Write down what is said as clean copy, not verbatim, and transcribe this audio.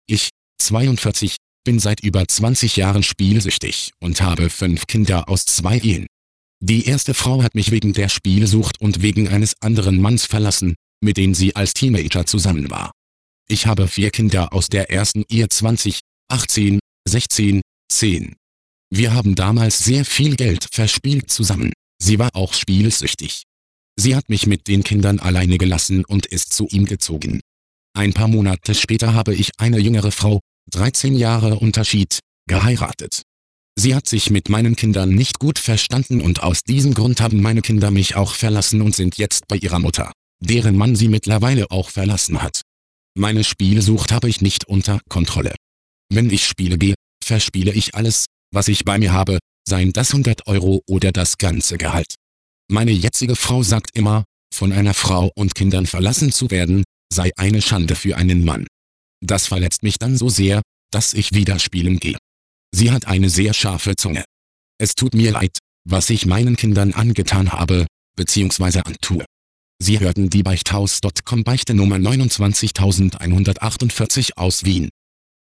Ich, 42, bin seit über 20 Jahren spielsüchtig und habe 5 Kinder aus 2 Ehen. Die erste Frau hat mich wegen der Spielsucht und wegen eines anderen Manns verlassen, mit dem sie als Teenager zusammen war. Ich habe 4 Kinder aus der ersten Ehe, 20, 18, 16, 10. Wir haben damals sehr viel Geld verspielt zusammen. Sie war auch spielsüchtig. Sie hat mich mit den Kindern alleine gelassen und ist zu ihm gezogen. Ein paar Monate später habe ich eine jüngere Frau, 13 Jahre Unterschied, geheiratet. Sie hat sich mit meinen Kindern nicht gut verstanden und aus diesem Grund haben meine Kinder mich auch verlassen und sind jetzt bei ihrer Mutter, deren Mann sie mittlerweile auch verlassen hat. Meine Spielsucht habe ich nicht unter Kontrolle. Wenn ich spiele gehe, verspiele ich alles, was ich bei mir habe, seien das 100 € oder das ganze Gehalt. Meine jetzige Frau sagt immer, von einer Frau und Kindern verlassen zu werden, sei eine Schande für einen Mann. Das verletzt mich dann so sehr, dass ich wieder spielen gehe. Sie hat eine sehr scharfe Zunge. Es tut mir leid, was ich meinen Kindern angetan habe, bzw. antue. Sie hörten die Beichthaus.com Beichte Nummer 29148 aus Wien.